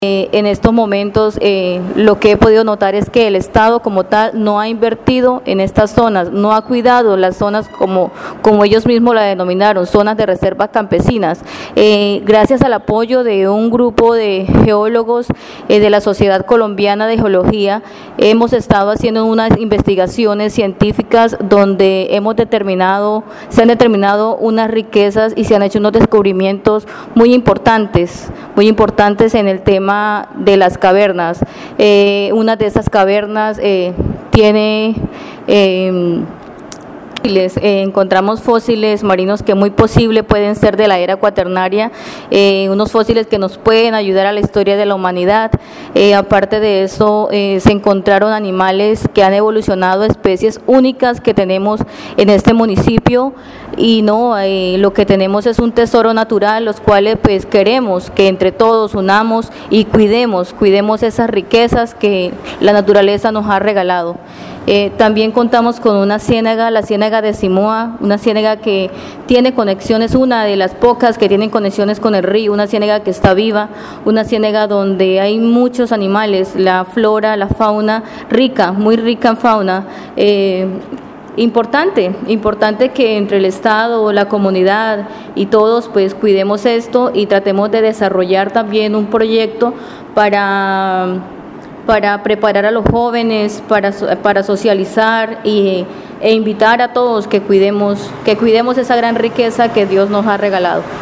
En estos momentos lo que he podido notar es que el Estado como tal no ha invertido en estas zonas, no ha cuidado las zonas como ellos mismos la denominaron, zonas de reservas campesinas. Gracias al apoyo de un grupo de geólogos de la Sociedad Colombiana de Geología, hemos estado haciendo unas investigaciones científicas donde se han determinado unas riquezas y se han hecho unos descubrimientos muy importantes en el tema de las cavernas. Una de esas cavernas tiene encontramos fósiles marinos que muy posible pueden ser de la era cuaternaria, unos fósiles que nos pueden ayudar a la historia de la humanidad. Aparte de eso, se encontraron animales que han evolucionado, especies únicas que tenemos en este municipio, y lo que tenemos es un tesoro natural, los cuales pues queremos que entre todos unamos y cuidemos esas riquezas que la naturaleza nos ha regalado. También contamos con una ciénaga, la ciénaga de Simoa, una ciénaga que tiene conexiones, una de las pocas que tienen conexiones con el río, una ciénaga que está viva, una ciénaga donde hay muchos animales, la flora, la fauna rica, muy rica en fauna. Importante que entre el Estado, la comunidad y todos pues cuidemos esto y tratemos de desarrollar también un proyecto para preparar a los jóvenes, para socializar e invitar a todos que cuidemos esa gran riqueza que Dios nos ha regalado.